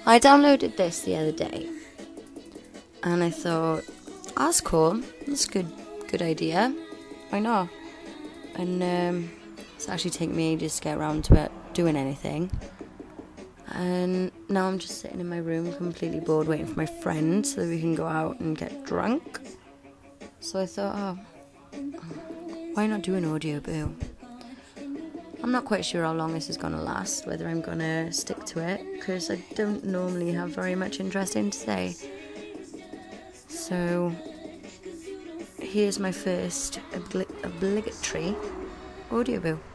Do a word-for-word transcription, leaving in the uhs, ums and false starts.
I downloaded this the other day, and I thought, oh, that's cool. That's a good, good idea. Why not? And um, it's actually taken me ages to get around to it, doing anything. And now I'm just sitting in my room, completely bored, waiting for my friend so that we can go out and get drunk. So I thought, oh, why not do an audio boo? I'm not quite sure how long this is going to last, whether I'm going to stick to it, because I don't normally have very much interesting to say. So, here's my first obli- obligatory audio boo.